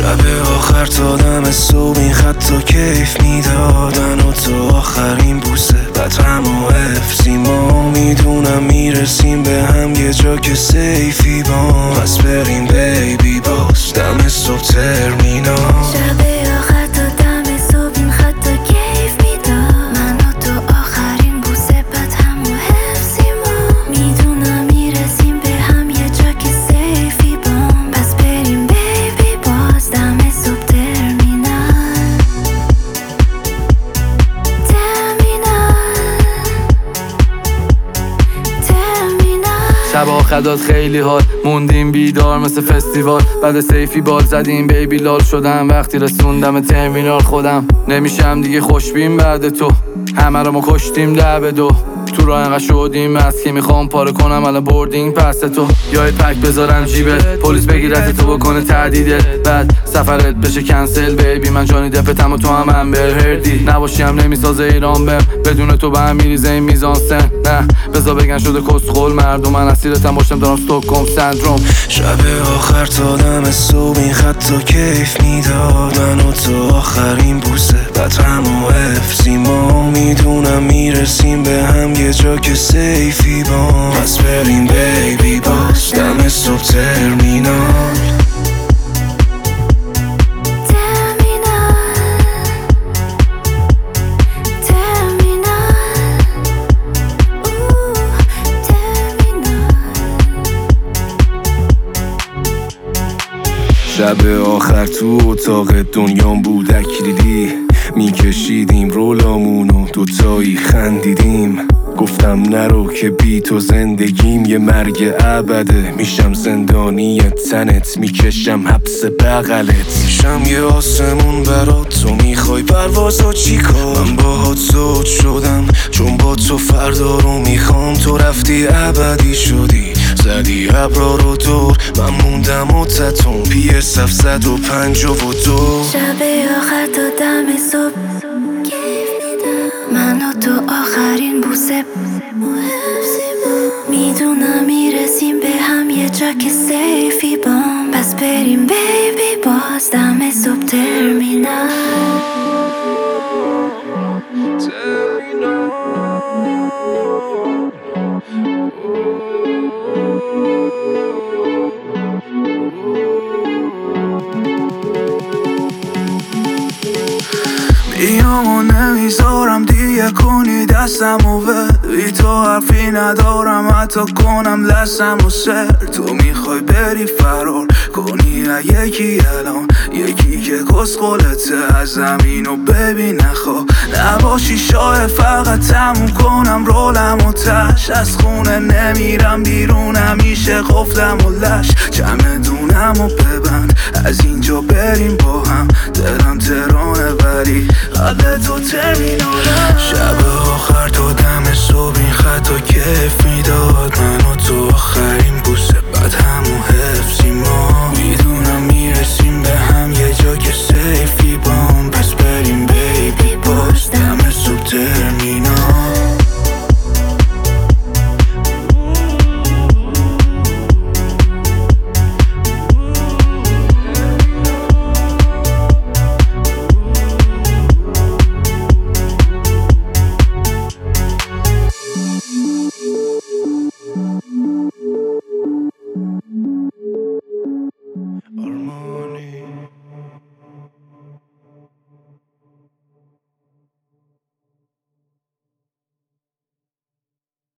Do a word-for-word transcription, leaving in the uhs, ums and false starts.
شب آخر تا دم صبح این خط کیف میداد، من و تو آخرین بوسه بعد هم و حفظی ما میدونم میرسیم به هم یه جا که سیفی با پس بریم بیبی باز دم صبح ترمینال. شب آخر تا دم صبح این خط کیف میداد، من و تو آخرین بوسه بعد هم و حفظی ما میدونم میرسیم به هم یه جا که سیفی با پس بریم بیبی باز دم صبح ترمینال. شب آخر داد خیلی حال، موندیم بیدار مثل فستیوال، بعد سیفی بال زدیم بیبی لال شدم وقتی رسوندم ترمینال. خودم نمیشم دیگه خوشبین بعد تو، همه رو ما کشتیم لب دو، تو راه انقدر شدیم از که میخوام پاره کنم الان بوردینگ پس تو، یا پک بذارم جیبت پلیس بگیرت تو بکنه تهدیدت، بعد سفرت بشه کنسل بیبی من جانی دپتم و تو هم امبر هردی، نباشی هم نمیسازه ایران بم، بدون تو به هم میریزه این میزان سن، نه بذار بگن شده کسخل مردم، من اسیرتم باشم دارم استوکهلم سندروم. شب آخر تا دم صبح این خط کیف میداد، من و تو آخرین بوسه بعد هم و حفظی ما میدونم میرسیم به هم یه جا که سیفی با پس بریم بیبی باز دم صبح ترمینال. شب آخر تو اتاق دنیام بود اکریلی، میکشیدیم رولامونو دوتایی خندیدیم، گفتم نرو که بی تو زندگیم یه مرگ ابده، میشم زندانی تنت میکشم حبس بغلت، میشم یه آسمون برات تو میخوای پروازا چی کار، من باهات زود شدم چون با تو فردا رو میخوام، تو رفتی ابدی شدی زدی ابرا رو دور، من موندم و تتون پی سفصد و پنج و دو. شب آخر تا دم صبح کیف میدم، من و تو آخرین بوسه میدونم میرسیم به هم یه جا که سیفی بام پس بریم بیبی باز دم صبح ترمینال. بیام و نمیذارم دیگه کنی دستم و بی تو حرفی ندارم حتی کنم لسم و سر، تو میخوای بری فرار کنی یکی الان یکی که کسخلته از زمین و ببین نخوا نباشی شاه فقط تموم کنم رولم و تش، از خونه نمیرم بیرون همیشه قفلم و لش، چمدونم و ببند از اینجا بریم با هم، دلم ترانه ولی قبل تو ترمینالم. شب آخر تا دم صبح این خط کیف میداد، من و تو آخرین